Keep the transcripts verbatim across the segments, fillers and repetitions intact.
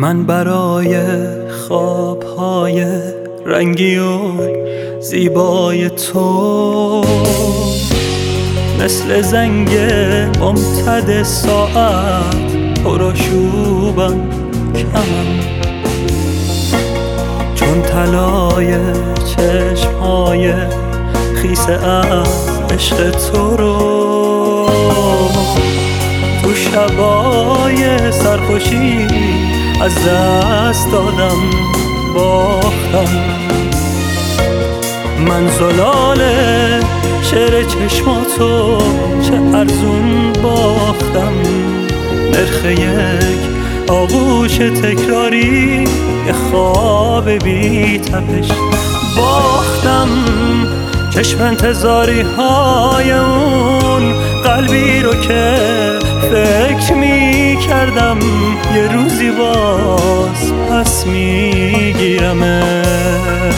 من برای خوابهای رنگی و زیبای تو مثل زنگ ممتد ساعت پرآشوبم کمم، چون طلای چشمهای خیسه از عشق تو رو تو شبای سرخوشی از دست دادم باختم. من زلال شعر چشماتو چه ارزون باختم، نرخ یک آغوش تکراری یه خواب بی تپش باختم. چشم انتظاری های اون قلبی رو که فکر می کردم یه روزی باز پس می گیرمش.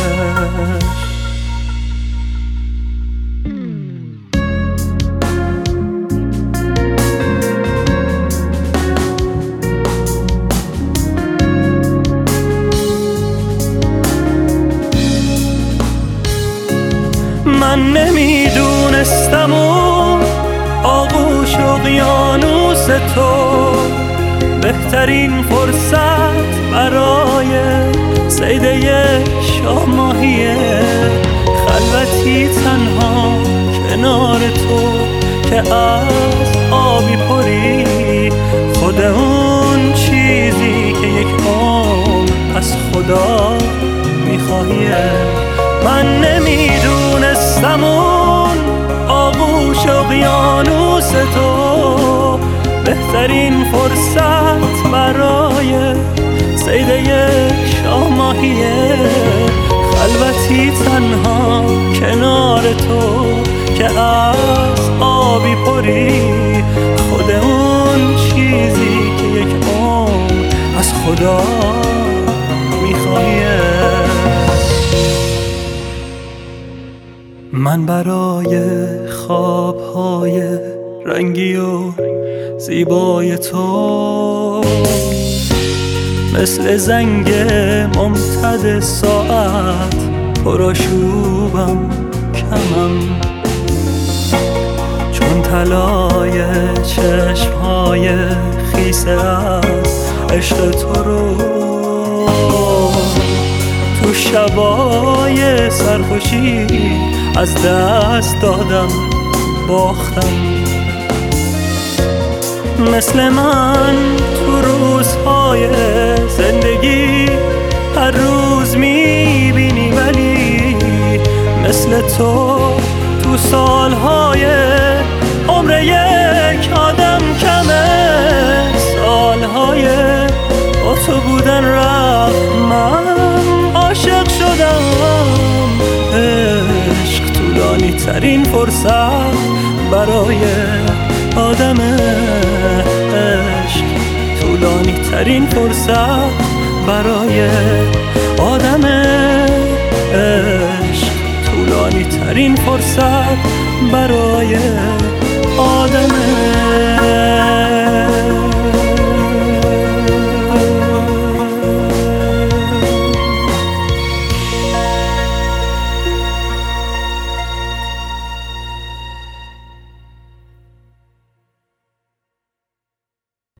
من نمیدونستم اون آغوش اقیانوس تو بهترین فرصت برای صید یک شاه ماهیه. خلوتی تنها کنار تو که از آبی پری، خود اون چیزی که یک عمر از خدا میخواهیه. من نمیدونستم اون آغوش اقیانوس تو بهترین فرصت برای صید یک شاه ماهیه. خلوتی تنها کنار تو که از آبی پری، خود اون چیزی که یک عمر از خدا میخواهیه. من برای خوابهای رنگی و زیبای تو مثل زنگ ممتد ساعت پرآشوبم کمم، چون طلای چشمهای خیسه از عشق تو رو تو شبای سرخوشی از دست دادم باختم. مثل من تو روزهای زندگی هر روز میبینی، ولی مثل تو تو سالهای عمر یک آدم کمه. سالهای با تو بودن رفت، من عاشق شدم. عشق طولانی ترین فرصت برای آدم، عشق طولانی ترین فرصت برای آدم، عشق طولانی ترین فرصت برای آدم.